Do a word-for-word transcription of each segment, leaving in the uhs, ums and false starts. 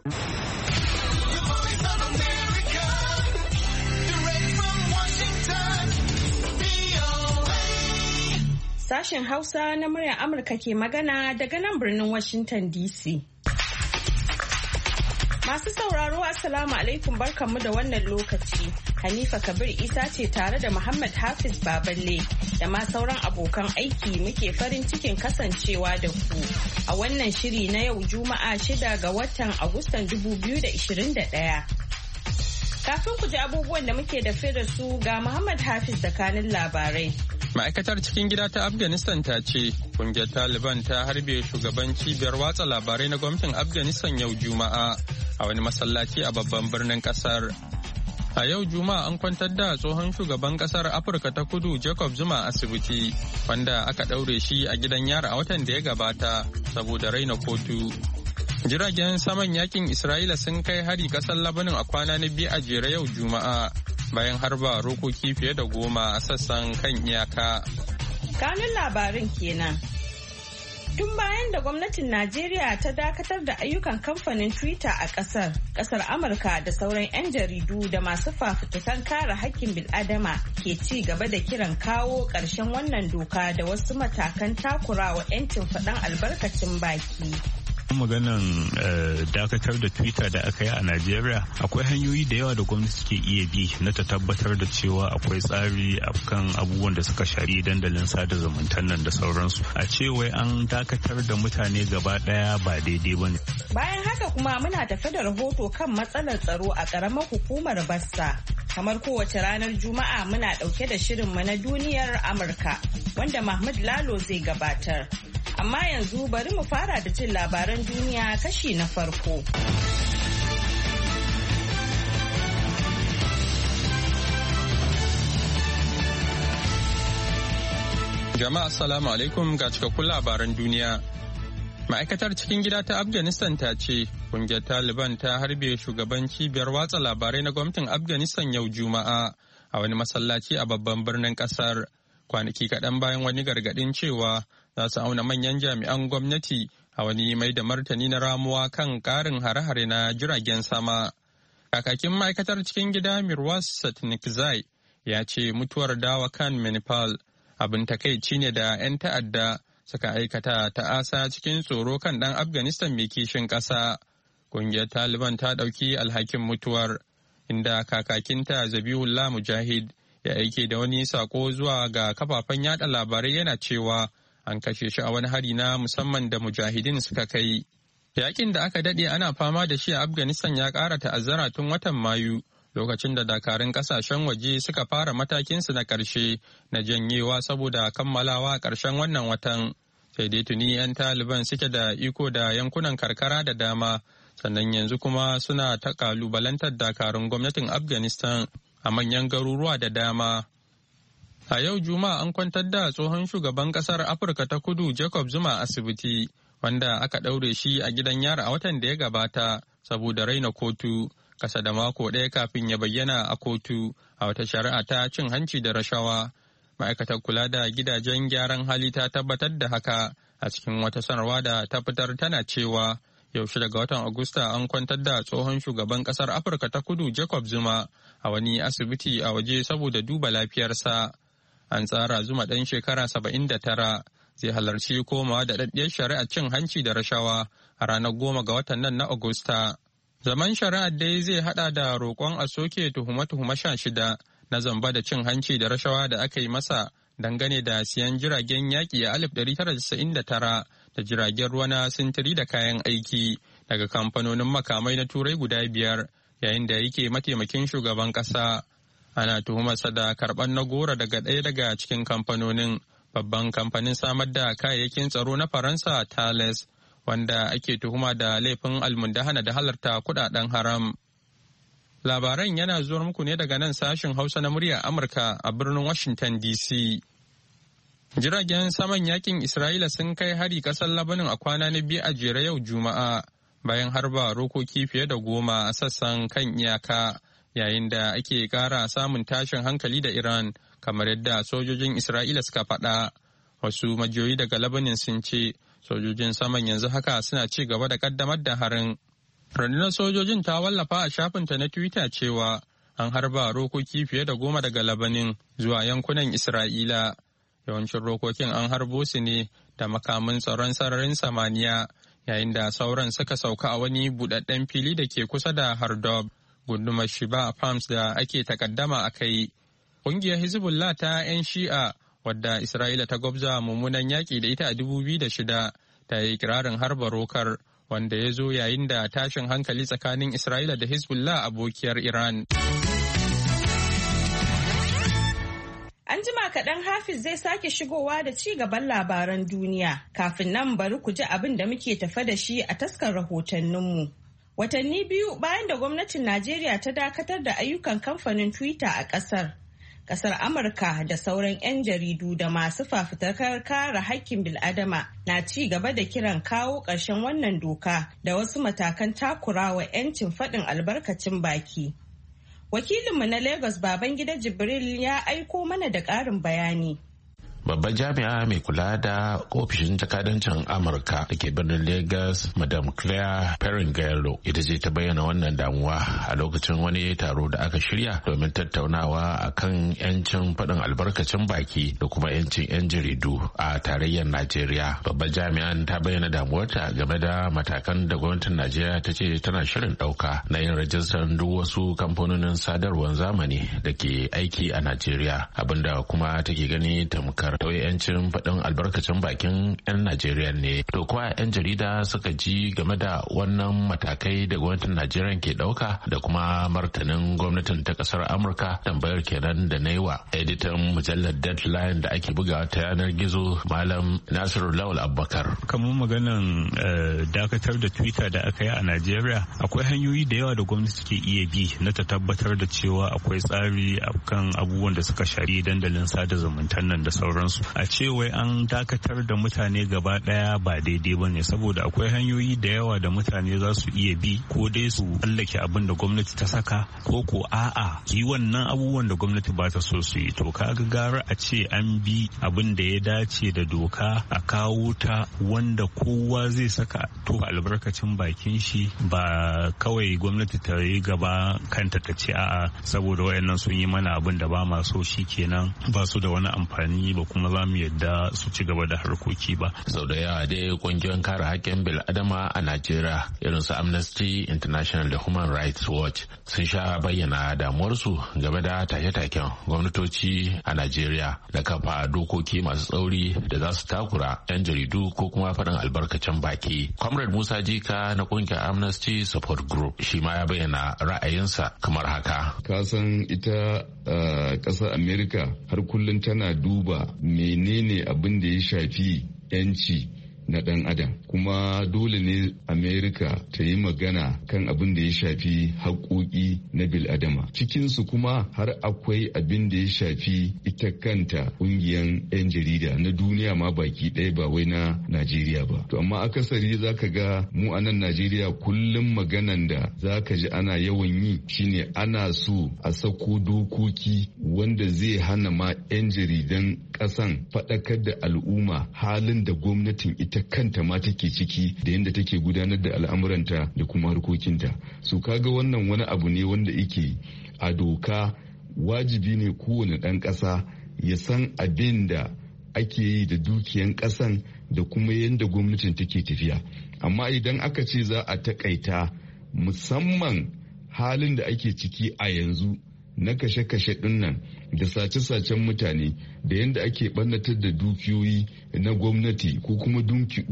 Sashen Hausa na muryar Amurka ke magana daga nan birnin Washington D C. Masu sauraro Assalamu alaikum barkanmu da wannan lokaci. Hanifa Kabir Isa ce tare da Muhammad Hafiz Baballe da ma sauran abokan aiki muke farin cikin kasancewa da ku a wannan shiri na yau Juma'a shida ga watan Agustan dubu biyu da ishirin da ɗaya. Kafin ku ji abubuwan da muke da da su ga Muhammad Hafiz da kanin labarai. Ma'aikatar cikin gida ta Afghanistan ta ce kungiyar Taliban ta harbe shugaban cibiyar watsa labarai na gwamnatin Afghanistan yau Juma'a a wani masallaci a babban birnin kasar. A yau Juma'a an kwantar da tsohon shugaban kasar Afirka ta Kudu Jacob Zuma asibiti wanda aka ɗaure shi a gidan yara a watan da ya gabata saboda raina kotu. Jiragen saman yakin Isra'ila sun kai hari kasar Labanin a kwana na biyu a jere yau Juma'a. Bayan harba rokoki fiye da goma a sassan kan iyaka. Kanun labarin kenan. Tun bayan da gwamnatin Najeriya ta dakatar da ayyukan kamfanin Twitter a ƙasar, ƙasar Amurka da sauran 'yan jaridu da masu fafutukan kare haƙƙin bil'adama ke ci gaba da kiran kawo ƙarshen wannan doka da wasu matakan takurawa 'yancin faɗan albarkacin baki. Maganan dakatar da Twitter da aka yi a Najeriya akwai hanyoyi da yawa da gwamnati ke iya bi na ta tabbatar da cewa akwai tsari akan abubuwan da suka shari dandalin sada zumuntan nan da sauransu. A ce wai an dakatar da mutane gaba daya ba daidai ba ne. Bayan haka kuma muna tafe da rahoto kan matsalar tsaro a ƙaramar hukumar Bassa. Kamar kowace ranar Juma'a muna ɗauke da shirinmu na duniyar Amurka wanda Mahmud Lalo zai gabatar. Amma yanzu bari mu fara da jin labaran duniya kashi na farko. Jama'a assalamu alaikum ga cikakkun labaran duniya. Ma'aikatar cikin gida ta Afghanistan ta ce kungiyar Taliban ta harbe shugaban cibiyar watsa labarai na gwamnatin Afghanistan yau Juma'a a wani masallaci a babban birnin kasar. Kwanaki kaɗan bayan wani gargaɗin cewa za su auna manyan jami'an gwamnati a wani mai da martani na ramuwa kan ƙarin hare-hare na jiragen sama. Kakakin ma'aikatar cikin gida Mirwas Satnikzai ya ce mutuwar dawa kan Manipal abin takaici ne da 'yan ta'adda suka aikata ta'asa cikin tsoro kan ɗan Afghanistan mai kishin ƙasa. Ƙungiyar Taliban ta ɗauki alhakin mutuwar, inda kakakinta Zabihullah Mujahid ya aike da wani sako zuwa ga kafafen yada labarai yana cewa an kashe shi a wani hari na musamman da mujahidin suka kai. Yakin da aka dade ana fama da shi a Afghanistan ya ƙara ta'azzara tun watan Mayu, lokacin da dakarun kasashen waje suka fara matakinsu na ƙarshe na janyewa saboda kammalawa a ƙarshen wannan watan. Sai dai tuni 'yan Taliban suke da iko da yankunan karkara da dama, sannan yanzu kuma suna ta ƙalubalantar dakarun gwamnatin Afghanistan a manyan garuruwa da dama. A yau Juma'a an kwantar da tsohon shugaban kasar Afirka ta Kudu Jacob Zuma asibiti, wanda aka ɗaure shi a gidan yara a watan da ya gabata saboda raina kotu, kasa da mako ɗaya kafin ya bayyana a kotu a wata shari'a ta cin hanci da rashawa. Ma'aikatar kula da gidajen gyaran hali ta tabbatar da haka a cikin wata sanarwa da ta fitar tana cewa yaushe daga watan Agusta an kwantar da tsohon shugaban kasar Afirka ta Kudu Jacob Zuma a wani asibiti a waje saboda duba lafiyarsa. An tsara Zuma ɗan shekara saba'in da tara zai halarci komawa da ɗaɗɗiyar shari'ar cin hanci da rashawa a ranar goma ga watan nan na Agusta. Zaman shari'ar dai zai haɗa da roƙon a soke tuhume-tuhume sha shida na zamba da cin hanci da rashawa da aka yi masa dangane da siyan jiragen yaƙi a alif ɗari tara da casa'in da tara da jiragen ruwa na sintiri da kayan aiki daga kamfanonin makamai na Turai guda biyar yayin da yake mataimakin shugaban ƙasa. Ana tuhumarsa da karɓar na gora daga ɗaya daga cikin kamfanonin, babban kamfanin samar da kayayyakin tsaro na Faransa Thales, wanda ake tuhuma da laifin almundahana da halarta kuɗaɗen haram. Labaran yana zuwa muku ne daga nan sashin Hausa na muryar Amurka a birnin Washington D C. Jiragen saman yakin Isra'ila sun kai hari ƙasar Labanin a kwana na biyu a jere yau Juma'a, bayan harba rokoki fiye da goma a sassan kan iyaka, yayin da ake ƙara samun tashin hankali da Iran, kamar yadda sojojin Isra'ila suka faɗa. Wasu majiyoyi daga Labanin sun ce sojojin saman yanzu haka suna ci gaba da ƙaddamar da harin. Rundunar sojojin ta wallafa a shafinta na Twitter cewa an harba rokoki fiye da goma daga Labanin zuwa yankunan Isra'ila. Yawancin rokokin an harbo su ne da makamin tsaron sararin samaniya, yayin da sauran suka sauka a wani buɗaɗɗen fili da ke kusa da Hardob, gundumar Shiba Farms da ake takaddama a kai. Ƙungiyar Hezbollah ta 'yan Shi'a, wadda Isra'ila ta gwabza mummunan yaƙi da ita a dubu biyu da shida, ta yi kirarin harba rokar, wanda ya zo yayin da tashin hankali tsakanin Isra'ila da Hezbollah abokiyar Iran. An jima kaɗan Hafiz zai sake shigowa da ci gaban labaran duniya. Kafin nan bari ku ji abin da muke tafa da shi a taskar rahotanninmu. Watanni biyu bayan da gwamnatin Najeriya ta dakatar da ayyukan kamfanin Twitter a ƙasar. Ƙasar Amurka da sauran 'yan jaridu da masu fafutukar kare haƙƙin bil'adama na ci gaba da kiran kawo ƙarshen wannan doka da wasu matakan takurawa 'yancin faɗin albarkacin baki. Wakilinmu na Lagos Babangida Jibril ya aiko mana da ƙarin bayani. Babbar jami'a mai kula da ofishin jakadancin Amurka da ke birnin Lagos, Madam Claire Perringalo, ita ce ta bayyana wannan damuwa a lokacin wani taro da aka shirya domin tattaunawa a kan 'yancin faɗin albarkacin baki da kuma 'yancin 'yan jaridu a tarayyar Najeriya. Babbar jami'an ta bayyana damuwarta game da matakan da gwamnatin Najeriya ta ce tana shirin ɗauka na yin rajistar duk wasu kamfanonin sadarwar zamani da ke aiki a Najeriya, abinda kuma take gani tamkar tauye 'yancin faɗin albarkacin bakin 'yan Najeriya ne. To kuwa 'yan jarida suka ji game da wannan matakai da gwamnatin Najeriya ke ɗauka da kuma martanin gwamnatin ta ƙasar Amurka? Tambayar kenan da na yi wa editan mujallar Deadline da ake bugawa ta yanar gizo, Malam Nasiru Lawal Abubakar. Kamar maganan dakatar da Twitter da aka yi a Najeriya, akwai hanyoyi da yawa da gwamnati ke iya bi na ta tabbatar da cewa akwai tsari akan abubuwan da suka shari dandalin sada zumuntan nan da sauran su. A ce wai an dakatar da mutane gaba daya ba daidai ba ne, saboda akwai hanyoyi da yawa da mutane za su iya bi, ko dai su tsallake abin da gwamnati ta saka, ko ko a'a yi wannan abubuwan da gwamnati ba ta so su yi. To kaga gara a ce an bi abin da ya dace da doka, a kawo ta wanda kowa zai saka to albarkacin bakin shi, ba kawai gwamnati ta yi gaba kanta ta ce a'a saboda wayannan sun yi mana abin da ba ma so shikenan ba su da wani amfani ba kuma za mu yadda su ci gaba da harkoki ba. Sau da yawa dai kungiyoyin kare haƙƙin bil'adama a Najeriya irin su Amnesty International da Human Rights Watch sun sha bayyana damuwarsu game da take-taken gwamnatoci a Najeriya da kafa dokoki masu tsauri da za su takura 'yan jaridu ko kuma faɗin albarkacin baki. Comrade Musa Jika na kungiyar Amnesty Support Group shi ma ya bayyana ra'ayinsa kamar haka. Ka san ita ƙasar Amerika har kullum tana duba menene abin da ya shafi 'yanci na ɗan adam, kuma dole ne Amerika ta yi magana kan abin da ya shafi haƙoƙi na bil'adama. Cikinsu kuma har akwai abin da ya shafi ita kanta ƙungiyar 'yan jarida na duniya ma baki ɗaya, ba wai na Najeriya ba. To amma akasari za ka ga mu a nan Najeriya kullum maganan da za ka ji ana yawan yi shine ana so a sako dokoki wanda zai hana ma 'yan jaridan ƙasan faɗakar da al'umma halin da gwamnatin ita kanta ma take ciki da yadda take gudanar da al'amuranta da kuma harkokinta. So kaga wannan wani abu ne wanda yake a doka wajibi ne kowane ɗan ƙasa ya san abin da ake yi da dukiyan ƙasan da kuma yadda gwamnatin take tafiya. Amma idan aka ce za a takaita musamman halin da ake ciki a yanzu na kashe-kashe dinnan da sace-sacen mutane da yadda ake ɓannatar da dukiyoyi na gwamnati ko kuma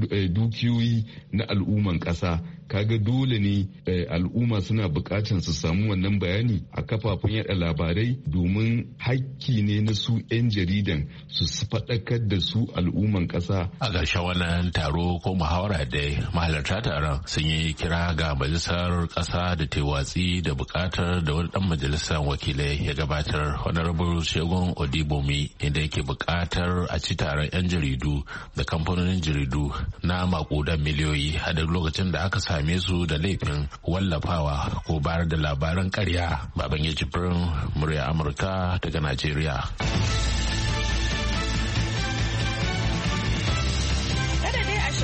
dukiyoyi na al'umman ƙasa, kaga dole ne al'umma suna buƙatar su samu wannan bayani a kafafen yada labarai, domin hakki ne na su 'yan jaridan su faɗakar da su al'umman ƙasa. A ƙarshen wannan taro ko muhawara dai mahalarta taron sun yi kira ga majalisar ƙasa da ta watsi da buƙatar da wani ɗan majalisar wakilai ya gabatar, honorable Shegun Odibomi, inda yake buƙatar a ci taron 'yan jaridu da kamfanonin jaridu na makudan miliyoyi a duk lokacin da aka same su da laifin wallafawa ko bayar da labaran ƙarya. Babangida Jibrin, murya Amurka daga Najeriya.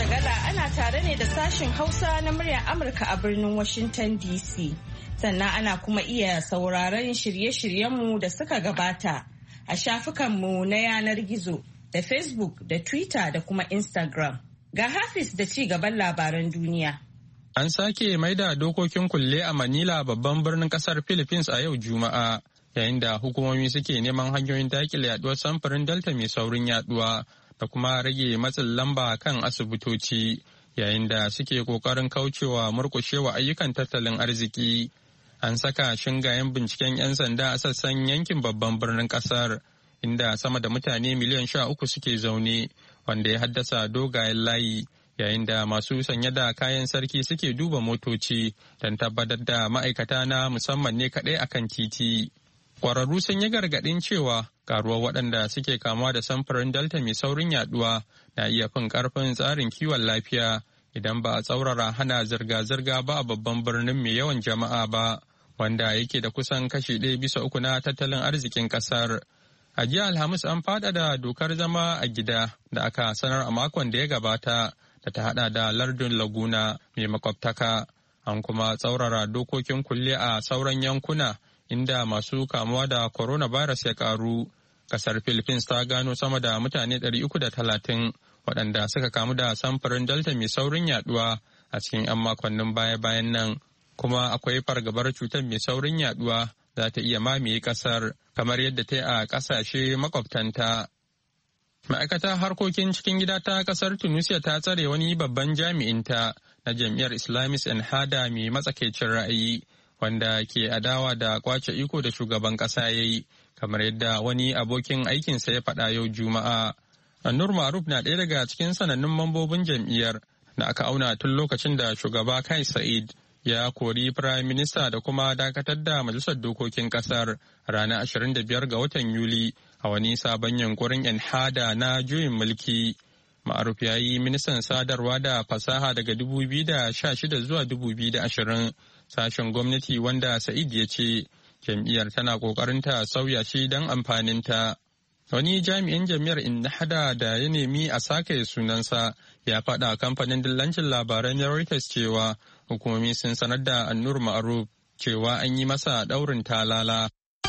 shagala ana tare ne da sashen Hausa na muryar Amurka a birnin Washington D C. Sannan ana kuma iya sauraron shirye-shiryenmu da suka gabata a shafukanmu na yanar gizo da Facebook da Twitter da kuma Instagram. Ga Hafiz da ci gaban labaran duniya. An sake maida dokokin kulle a Manila babban birnin kasar Philippines a yau Juma'a, yayin da hukumomi suke neman hanyoyin dakile yaduwar samfurin Delta mai saurin yaduwa da kuma rage matsin lamba kan asibitoci, yayin da suke kokarin kaucewa murkushewa ayyukan tattalin arziki. An saka shingayen binciken 'yan sanda a sassan yankin babban birnin kasar, inda sama da mutane miliyan sha uku suke zaune, wanda ya haddasa dogayen layi, yayin da masu sanye da kayan sarki suke duba motoci don tabbatar da ma'aikata na musamman ne kaɗai akan titi. Ƙwararru sun yi gargaɗin cewa karuwar waɗanda suke kamuwa da samfurin Delta mai saurin yaduwa na iya fin ƙarfin tsarin kiwon lafiya idan ba a tsaurara hana zirga-zirga ba a babban birnin mai yawan jama'a ba, wanda yake da kusan kashi ɗaya bisa uku na tattalin arzikin ƙasar. A jiya Alhamis an faɗaɗa dokar zama a gida da aka sanar a makon da ya gabata da ta haɗa da lardin Laguna mai makwabtaka. An kuma tsaurara dokokin kulle a sauran yankuna inda masu kamuwa da coronavirus ya karu. Kasar Philippines ta gano sama da mutane ɗari uku da talatin waɗanda suka kamu da samfurin Delta mai saurin yaduwa a cikin 'yan makonnin baya-bayan nan, kuma akwai fargabar cutar mai saurin yaduwa za ta iya mamaye kasar kamar yadda ta yi a ƙasashe makwabtanta. Ma'aikatar harkokin cikin gida ta kasar Tunisia ta tsare wani babban jami'inta na jam'iyyar Islamist Ennahda mai matsakaicin ra'ayi, wanda ke adawa da kwace iko da shugaban ƙasa ya yi, kamar yadda wani abokin aikinsa ya faɗa yau Juma'a. Annur Maruf na ɗaya daga cikin sanannun mambobin jam'iyyar da aka auna tun lokacin da shugaba Kais Sa'id ya kori Firayim Minista da kuma dakatar da Majalisar Dokokin Ƙasar ranar ashirin da biyar ga watan Yuli a wani sabon yunkurin Ennahda na juyin mulki. Ma'aruf ya yi ministan sadarwa da fasaha daga dubu biyu da sha shida zuwa dubu biyu da ashirin, sashen gwamnati wanda Sa'id ya ce jam'iyyar tana kokarin ta sauya shi don amfaninta. Wani jami'in jam'iyyar Ennahda da ya nemi a sake sunansa ya faɗa kamfanin dillancin labaran Reuters cewa hukumomi sun sanar da Annur Ma'aruf cewa an yi masa ɗaurin talala.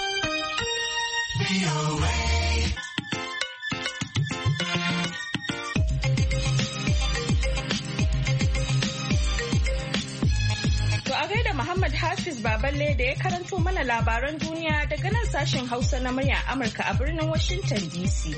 Muhammad Hafiz Baballe da ya karanto mana labaran duniya daga nan sashen Hausa na murya Amurka a birnin Washington D C.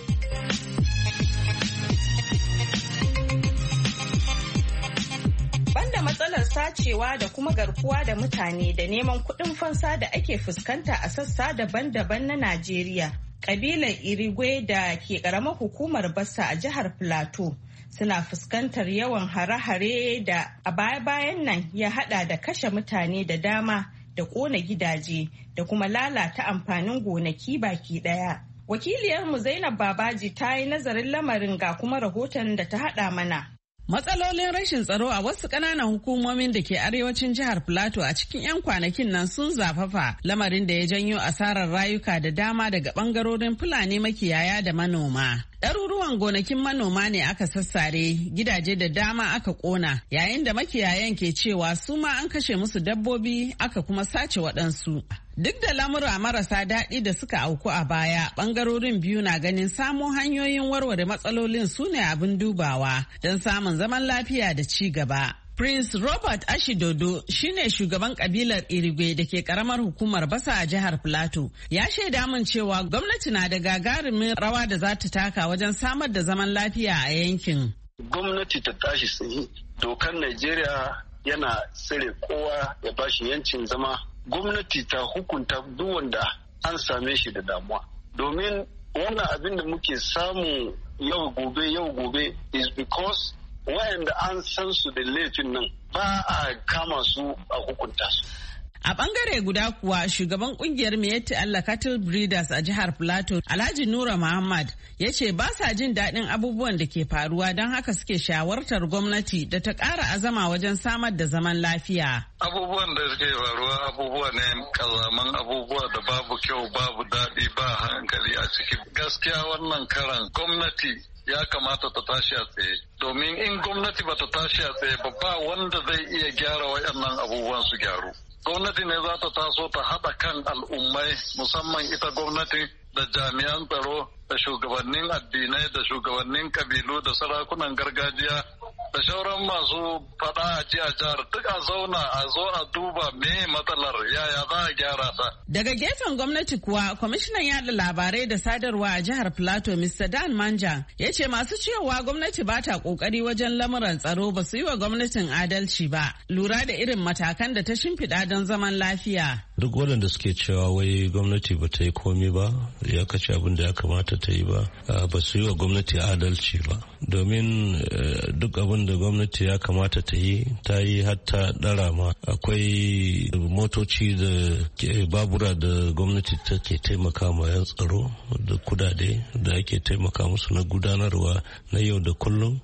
Banda matsalar sacewa da kuma garkuwa da mutane da neman kuɗin fansa da ake fuskanta a sassa daban-daban na Najeriya, ƙabilar Irigwe da ke ƙaramar hukumar Bassa a jihar Plateau suna fuskantar yawan hare-hare da a baya-bayan nan ya hada da kashe mutane da dama da kona gidaje da kuma lalata amfanin gonaki baki daya. Wakiliyarmu Zainab Babaji ta yi nazarin lamarin ga kuma rahoton da ta hada mana. Matsalolin rashin tsaro a wasu ƙananan hukumomin da ke arewacin jihar Plateau a cikin 'yan kwanakin nan sun zafafa, lamarin da ya janyo asarar rayuka da dama daga ɓangarorin Fulani makiyaya da manoma. Ɗaruruwan gonakin manoma ne aka sassare, gidaje da dama aka ƙona, yayin da makiyayan ke cewa su ma an kashe musu dabbobi aka kuma sace waɗansu. Duk da lamura marasa daɗi da suka auku a baya, ɓangarorin biyu na ganin samo hanyoyin warware matsalolin su ne abin dubawa don samun zaman lafiya da ci gaba. Prince Robert Ashidodo shine shugaban kabilar Irigwe da ke karamar hukumar Basa a jihar Plateau. Ya shaida min cewa gwamnati na da gagarumin rawa da za ta taka wajen samar da zaman lafiya a yankin. Gwamnati ta tashi tsaye. Dokar Najeriya yana tsare kowa ya bashi yancin zama. Gwamnati ta hukunta duk wanda an same shi da damuwa. Domin wannan abin da muke samu yau gobe yau gobe is because wayanda an san su da laifin nan ba a kama su a hukunta su. A bangare guda kuwa shugaban kungiyar Miyetti Allah Cattle Breeders a jihar Plateau Alhaji Nura Muhammad ya ce ba sa jin daɗin abubuwan da ke faruwa don haka suke shawartar gwamnati da ta ƙara azama wajen samar da zaman lafiya. Abubuwan da suke faruwa abubuwa ne kazaman abubuwa da babu kyau babu daɗi ba hankali a ciki. Gaskiya wannan karan gwamnati ya kamata ta tashi a tsaye. Domin in gwamnati ba ta tashi a tsaye ba ba wanda zai iya gyara waɗannan abubuwan su gyaru. Gwamnati ne za ta taso ta haɗa kan al'ummai musamman ita gwamnati da jami'an tsaro da shugabannin addinai da shugabannin kabilu da sarakunan gargajiya da shauran masu fada a ji a jihar duk a zauna a zo a duba me matsalar yaya za a gyara ta. Daga gefen gwamnati kuwa kwamishinan yada labarai da sadarwa a jihar Plateau Mister Dan Manja ya ce masu cewa gwamnati ba ta kokari wajen lamuran tsaro ba su yi wa gwamnatin adalci ba lura da irin matakan da ta shimfiɗa don zaman lafiya. Duk waɗanda suke cewa wai gwamnati ba ta yi komi ba ya kace abin da ya kamata ta yi ba ba su yi wa gwamnati adalci ba domin duk abin da gwamnati ya kamata ta yi ta yi hatta ɗara ma akwai motoci da babura da gwamnati take taimaka ma yan tsaro da kudade da ake taimaka musu na gudanarwa na yau da kullum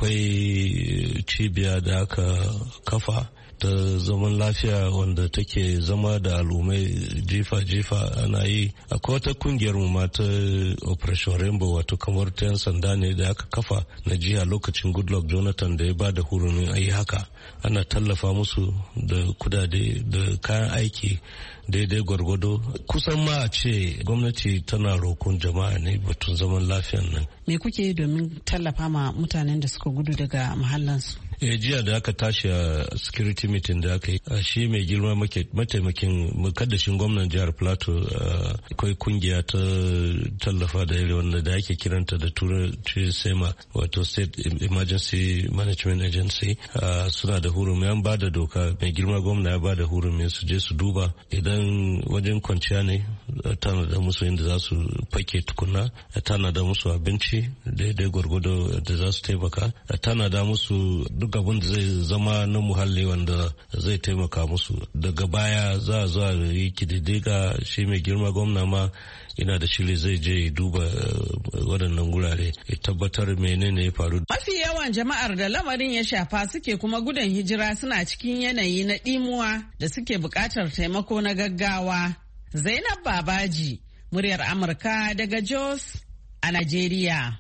akwai cibiya da aka kafa ta zaman lafiya wanda take zama da al'ummai jifa-jifa ana yi akwai wata kungiyar mu ma ta operation rainbow wato kamar ta yan sanda ne da aka kafa na jiha lokacin goodluck jonathan da ya ba da hurumin ayi haka ana tallafa musu da kudade da kayan aiki daidai gwargwado kusan ma a ce gwamnati tana roƙon jama'a ne batun zaman lafiyan nan. Me kuke yi domin tallafa ma mutanen da suka gudu daga mahallansu? Eh, jiya da aka tashi a security meeting da aka yi shi mai girma mataimakin mukaddashin gwamnan jihar Plateau akwai kungiya ta tallafa da irin wanda da ake kiranta da turanci sema wato state emergency management agency suna da hurumi an ba da doka mai girma gwamna ya ba da hurumi su je su duba idan wajen kwanciya ne tana da musu inda za su fake tukuna tana da musu abinci daidai gwargwado da za su taimaka tana da musu duk abin da zai zama na muhalli wanda zai taimaka musu daga baya za a zo a yi kididdiga shi mai girma gwamna ma yana da shiri zai je duba waɗannan gurare ya tabbatar menene ya faru. Mafi yawan jama'ar da lamarin ya shafa suke kuma gudun hijira suna cikin yanayi na ɗimuwa da suke buƙatar taimako na gaggawa. Zainab Babaji, muryar Amurka daga Jos a Najeriya.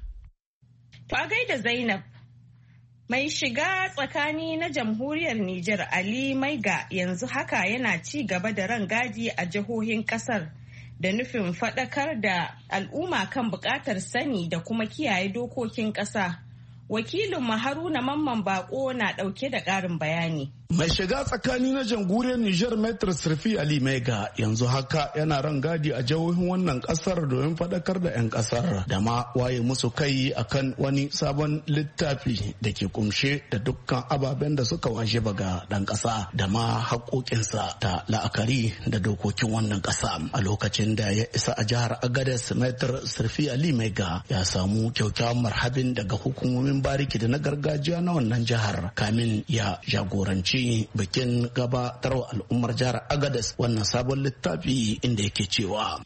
Ba gaida Zainab. Mai shiga tsakani na jamhuriyar Nijar Ali Maiga yanzu haka yana ci gaba da rangadi a jihohin kasar da nufin faɗakar da al'umma kan buƙatar sani da kuma kiyaye dokokin ƙasa. Wakilin Haruna Mamman Bako na ɗauke da ƙarin bayani. Mai shiga tsakani na jamhuriyar Nijar Metro Sirfi Ali Maiga yanzu haka yana rangadi a jihohin wannan kasar domin faɗakar da 'yan kasar da ma waye musu kai akan wani sabon littafi da ke kumshe da dukkan ababen da suka washe baga ɗan ƙasa da ma haƙoƙinsa ta la'akari da dokokin wannan ƙasa. A lokacin da ya isa a jihar Agadez Metro Sirfi Ali Maiga ya samu kyaukyawan marhabin daga hukumomin bariki da na gargajiya na wannan jihar kamin ya jagoranci bikin gabatarwa al'ummar jihar Agadez wannan sabon littafi inda yake cewa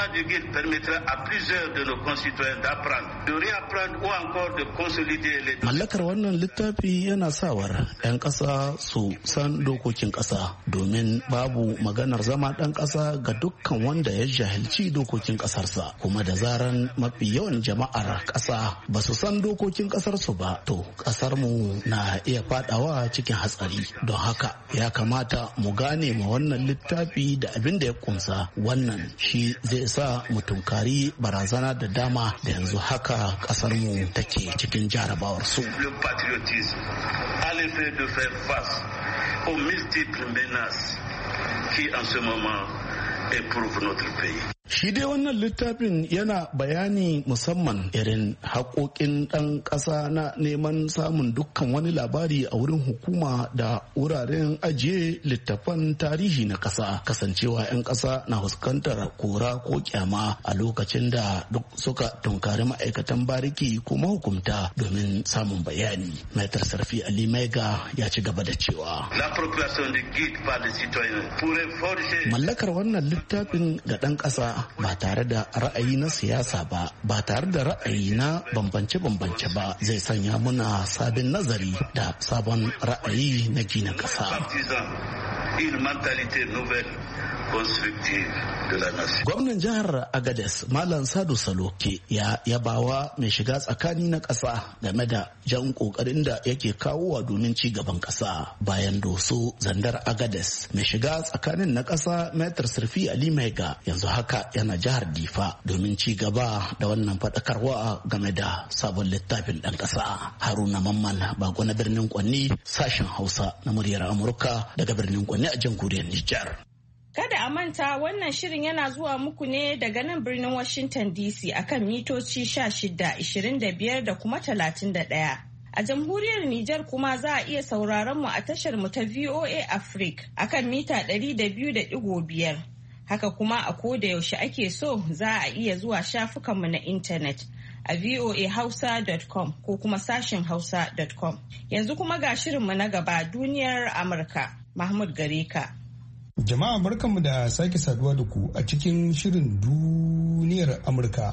mallakar wannan littafi yana sawar 'yan ƙasa su san dokokin ƙasa domin babu maganar zama ɗan ƙasa ga dukkan wanda ya jahilci dokokin ƙasarsa kuma da zaran mafi yawan jama'ar ƙasa ba su san dokokin ƙasarsu ba to ƙasarmu na iya fadawa cikin hatsari. Don haka ya kamata mu gane ma wannan littafi da abin da ya kunsa wannan shi zai sa mu tunkari barazana da dama da yanzu haka kasar mu take cikin jarabawar su. Shi dai wannan littafin yana bayani musamman irin haƙoƙin ɗan ƙasa na neman samun dukkan wani labari a wurin hukuma da wuraren ajiye littafan tarihi na ƙasa kasancewa 'yan ƙasa na fuskantar kora ko kyama a lokacin da duk suka tunkari ma'aikatan bariki ko mahukumta domin samun bayani. Maitar Sarfi Ali Maiga ya ci gaba da cewa mallakar wannan littafin ga ɗan ƙasa ba tare da ra'ayi na siyasa ba ba tare da ra'ayi na bambance-bambance ba zai sanya muna sabon nazari da sabon ra'ayi na gina ƙasa. une mentalité nouvelle constructive de la nation. Gwamnan jihar Agadez Malam Sadu Saloke ya yabawa mai shiga tsakani na ƙasa game da jan ƙoƙarin da yake kawowa domin ci gaban ƙasa. Bayan Doso Zandar Agadez mai shiga tsakanin na ƙasa Maitar Sirfi Ali Maiga yanzu haka yana jihar Difa domin ci gaba da wannan faɗakarwa game da sabon littafin ɗan ƙasa. Haruna Mamman Bako na birnin Kwanni, sashen Hausa na muryar Amurka daga birnin Kwanni a jamhuriyar Nijar. Kada a manta wannan shirin yana zuwa muku ne daga nan birnin Washington D C akan mitoci shida, ishirin da biyar da kuma talatin da ɗaya. A jamhuriyar Nijar kuma za a iya sauraron mu a tashar mu ta V O A Africa akan mita ɗari da biyu da ɗigo biyar. Haka kuma a koda yaushe ake so za a iya zuwa shafukanmu na intanet a voa hausa dot com ko kuma sashin hausa dot com. Yanzu kuma ga shirinmu na gaba duniyar Amurka. Mahmud Gareka. Jama'a barkanmu da sake saduwa da ku a cikin shirin duniyar Amurka.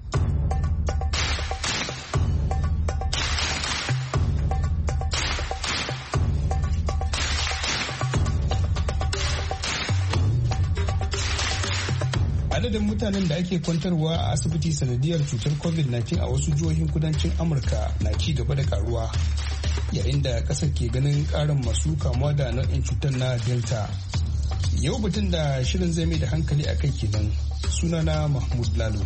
Adadin mutanen da ake kwantarwa a asibiti sanadiyar cutar covid nineteen a wasu jihohin kudancin Amurka na ci gaba da karuwa, yayin da ƙasar ke ganin ƙarin masu kamuwa da nau'in cutar na Delta. Yau batun da shirin zai mai da hankali a kai kenan. Sunana Mahmud Lalo.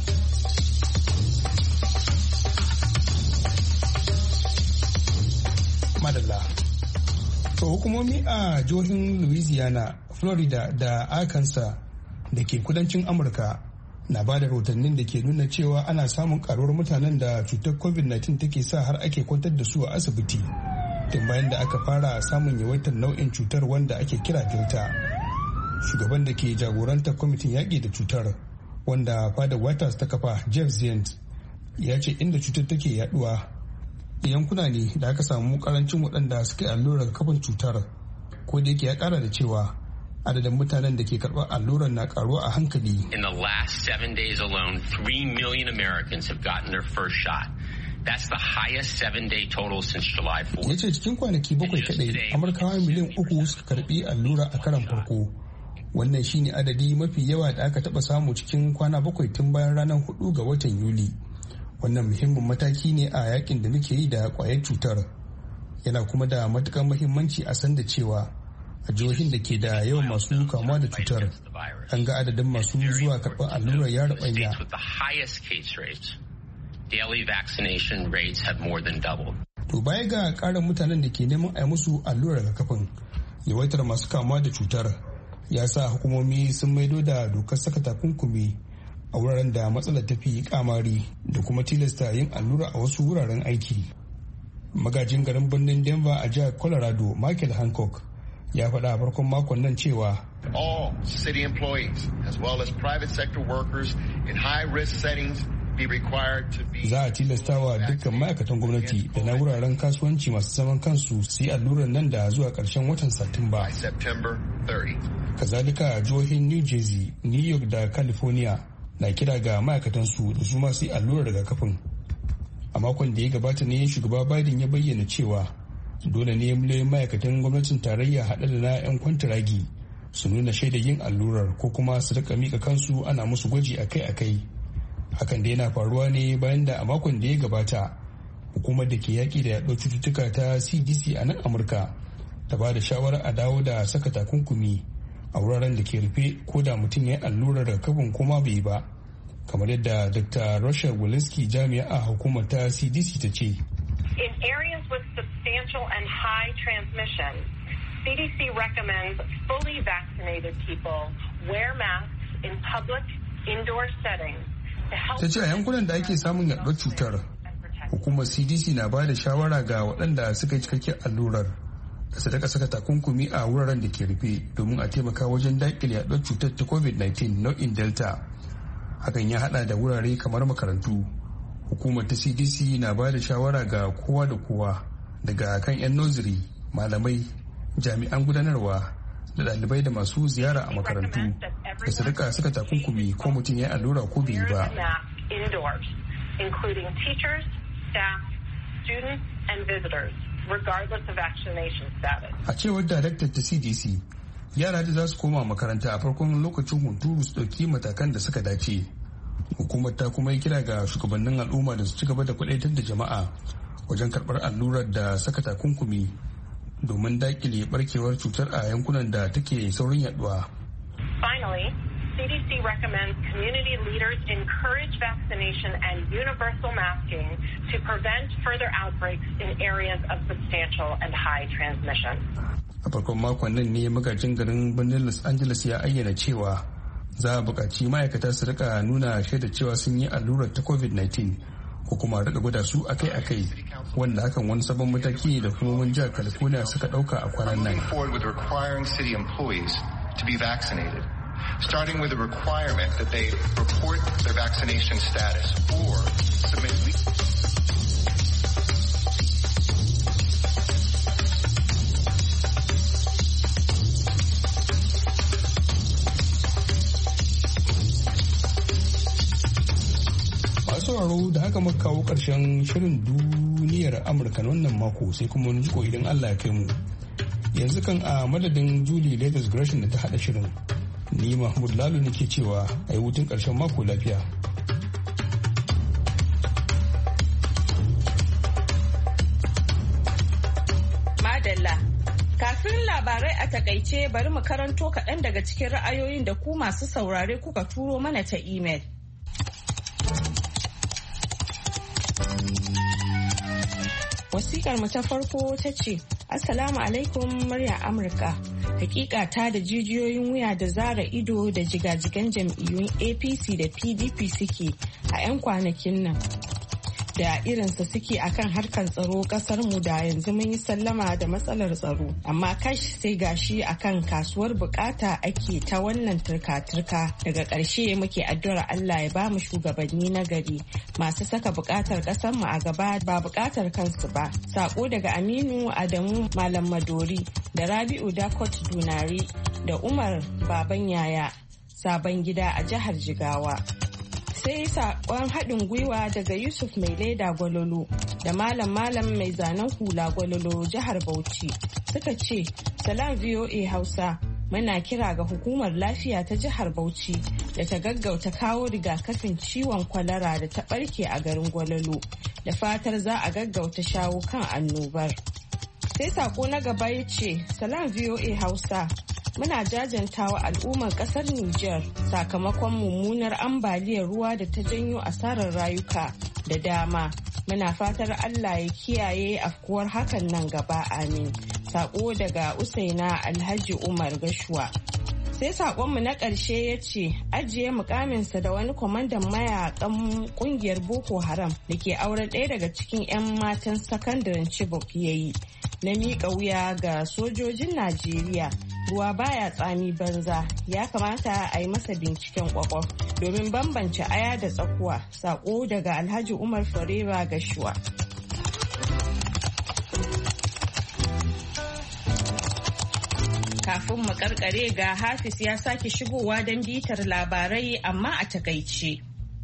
Madalla. To hukumomi a jihohin Louisiana, Florida da Arkansas da ke kudancin Amurka na ba da rahotannin da ke nuna cewa ana samun karuwar mutanen da cutar covid nineteen take sa har ake kwantar da su a asibiti. Tun bayan da aka fara samun yawaitar nau'in cutar wanda ake kira Delta. Shugaban da ke jagorantar kwamitin yaƙi da cutar wanda fada White House ta kafa Jeff Zients ya ce inda cutar take yaduwa yankuna ne da aka samu karancin waɗanda suka yi allurar kafin cutar, ko da yake ya ƙara da cewa adadin mutanen da ke karɓar allurar na karuwa a hankali. In the last seven days alone, three million Americans have gotten their first shot. That's the highest seven-day total since July fourth. Ya ce cikin kwanaki bakwai kaɗai Amurkawa miliyan uku suka karɓi allura a karan farko. Wannan shine adadi mafi yawa da aka taba samu cikin kwana bakwai tun bayan ranar hudu ga watan Yuli. Wannan muhimmin mataki ne a yakin da muke yi da kwayar cutar. Yana kuma da matukar muhimmanci a san da cewa a jihohin da ke da yawan masu kamuwa da cutar an ga adadin masu zuwa karɓar allurar ya rabanya. To baya ga ƙarin mutanen da ke neman a yi musu allurar rigakafin, yawaitar masu kamuwa da cutar ya sa hukumomi sun maido da dokar saka takunkumi a wuraren da matsalar ta fi kamari da kuma tilasta yin allura a wasu wuraren aiki. Magajin garin birnin Denver a jihar Colorado, Michael Hancock, ya faɗa a farkon makon nan cewa all city employees as well as private sector workers in high risk settings be required to be za a tilastawa dukkan ma'aikatan gwamnati da na wuraren kasuwanci masu zaman kansu su yi allurar nan da zuwa ƙarshen watan Satumba. Kazalika jihohin New Jersey, New York da California na kira ga ma'aikatansu da su masu yi allurar rigakafin. A makon da ya gabata ne shugaba Biden ya bayyana cewa dole ne miliyoyin ma'aikatan gwamnatin tarayya haɗe da na 'yan kwantiragi su nuna shaidar yin allurar ko kuma su rika mika kansu ana musu gwaji akai-akai. Hakan da yana faruwa ne bayan da a makon da ya gabata hukumar da ke yaƙi da yaɗuwar cututtuka ta C D C a nan Amurka ta ba da shawarar a dawo da saka takunkumi a wuraren da ke rufe ko da mutum ya yi allurar rigakafin kuma bai yi ba, kamar yadda Doctor Rochelle Walensky, jami'a a hukumar ta C D C ta ce. In areas with substantial and high transmission, C D C recommends fully vaccinated people wear masks in public indoor settings. Ta ce a yankunan da ake samun yaɗuwar cutar, hukumar C D C na ba da shawara ga waɗanda suka yi cikakken allurar da su daga saka takunkumi a wuraren da ke rufe domin a taimaka wajen daƙile yaɗuwar cutar ta covid nineteen nau'in Delta. Hakan ya haɗa da wurare kamar makarantu. Hukumar ta C D C na ba da shawara ga kowa da kowa, daga kan 'yan nursery, malamai, jami'an gudanarwa da ɗalibai da masu ziyara a makarantu da su rika suka takunkumi ko mutum ya allura ko bai ba. A cewar daraktar ta C D C, yara da za su koma makaranta a farkon lokacin hunturu su ɗauki matakan da suka dace. Hukumar ta kuma yi kira ga shugabannin al'umma da su ci gaba da kwadaitar da jama'a wajen karɓar allurar da saka takunkumi domin daƙile barkewar cutar a yankunan da take saurin yaduwa. Finally, C D C recommends community leaders encourage vaccination and universal masking to prevent further outbreaks in areas of substantial and high transmission. A farkon makon nan ne magajin garin birnin Los Angeles ya ayyana cewa za a buƙaci ma'aikata su rika nuna shaida cewa sun yi allurar ta covid nineteen ko kuma rika gwada su akai-akai, wanda hakan wani sabon mataki ne da hukumomin jihar California suka ɗauka a kwanan nan. Starting with a requirement that they report their vaccination status or submit. Masu sauraro da haka muka kawo ƙarshen shirin duniyar Amurka na wannan mako, sai kuma wani jiko idan Allah ya kai mu. Yanzu kan a madadin Julie Latest Gresham da ta haɗa shirin. Ni Mahmud Lalo ne ke cewa a yi hutun ƙarshen mako lafiya. Madalla. Kafin labarai a takaice bari mu karanto kaɗan daga cikin ra'ayoyin da ku masu saurare kuka turo mana ta imel. Wasikar mu ta farko ta ce, Assalamu alaikum murya Amurka. Hakika ta da jijiyoyin wuya da zara ido da jigajigan jam'iyyun A P C da P D P suke a 'yan kwanakin nan. Da irinsa suke akan harkar tsaro kasar mu da yanzu mun yi sallama da matsalar tsaro. Amma kash sai gashi akan kasuwar bukata ake ta wannan turka-turka. Daga ƙarshe muke addu'ar Allah ya bamu shugabanni na gari masu saka bukatar kasar mu a gaba ba bukatar kansu ba. Sako daga Aminu Adamu Malam Madori da Rabi'u Dakot Dunari da Umar Baban Yaya Sabon Gida a jihar Jigawa. Sai sakon haɗin gwiwa daga Yusuf Mai Leda Gwalolo da Malam Malam Mai Zanen Hula Gwalolo jihar Bauchi suka ce, Salam V O A Hausa, muna kira ga hukumar lafiya ta jihar Bauchi da ta gaggauta kawo rigakafin ciwon kwalara da ta ɓarke a garin Gwalolo, da fatar za a gaggauta shawo kan annobar. Sai sako na gaba ya ce, Salam V O A Hausa, muna jajantawa al'ummar kasar Nijar sakamakon mummunar ambaliyar ruwa da ta janyo asarar rayuka da dama. Muna fatar Allah ya kiyaye afkuwar hakan nan gaba, amin. Sako daga Usaina Alhaji Umar Gashuwa. Sai sakonmu na ƙarshe ya ce, ajiye mukaminsa da wani kwamandan mayakan ƙungiyar Boko Haram da ke auren ɗaya daga cikin 'yan matan sakandaren Chibok ya yi na miƙa wuya ga sojojin Najeriya. Ruwa baya tsami banza, ya kamata a yi masa binciken kwakwaf domin bambance aya da tsakuwa. Sako daga Alhaji Umar Farera Gashuwa. Kafin mu karkare ga Hafiz ya sake shigowa don bitar labarai amma a takaice.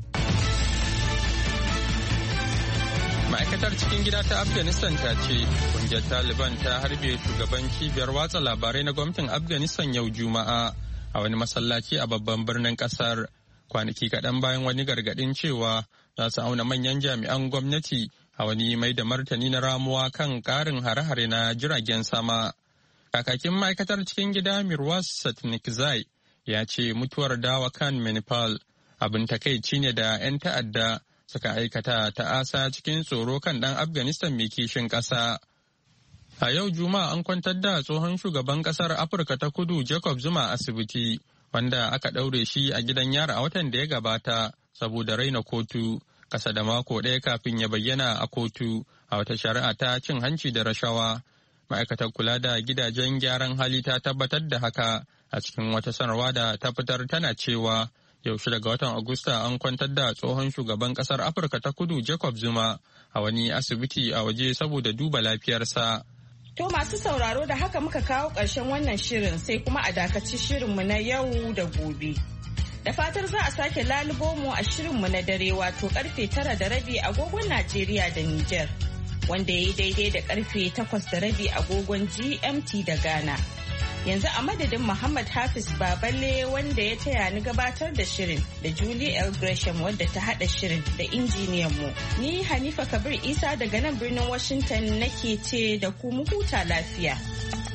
Ma'aikatar cikin gida ta Afghanistan ta ce kungiyar Taliban ta harbe shugaban cibiyar watsa labarai na gwamnatin Afghanistan yau Juma'a a wani masallaci a babban birnin kasar, kwanaki kaɗan bayan wani gargaɗin cewa za su auna manyan jami'an gwamnati a wani mai da martani na ramuwa kan ƙarin hare-hare na jiragen sama. Kakakin ma'aikatar cikin gida Mirwas Satnikzai ya ce mutuwar Dawa Khan Manipal abin takaici ne da 'yan ta'adda suka aikata ta'asa cikin tsoro kan ɗan Afghanistan mai kishin ƙasa. A yau Juma'a an kwantar da tsohon shugaban ƙasar Afirka ta Kudu Jacob Zuma asibiti, wanda aka ɗaure shi a gidan yara a watan da ya gabata saboda raina kotu, ƙasa da mako ɗaya kafin ya bayyana a kotu a wata shari'a ta cin hanci da rashawa. Ma'aikatar kula da gidajen gyaran hali ta tabbatar da haka a cikin wata sanarwa da ta fitar, tana cewa yaushe daga watan Agusta an kwantar da tsohon shugaban kasar Afirka ta Kudu Jacob Zuma a wani asibiti a waje saboda duba lafiyarsa. To masu sauraro da haka muka kawo ƙarshen wannan shirin, sai kuma a dakaci shirinmu na yau da gobe. Da fatar za a sake lalubo mu a shirinmu na dare, wato karfe tara da rabi agogon Najeriya da Nijar, wanda ya yi daidai da karfe takwas da rabi agogon G M T da Ghana. Yanzu a madadin Muhammad Hafiz Baballe wanda ya taya ni gabatar da shirin da Julie L. Gresham wadda ta hada shirin da injiniyan mu. Ni Hanifa Kabir Isa daga nan birnin Washington nake ce da ku mu huta lafiya.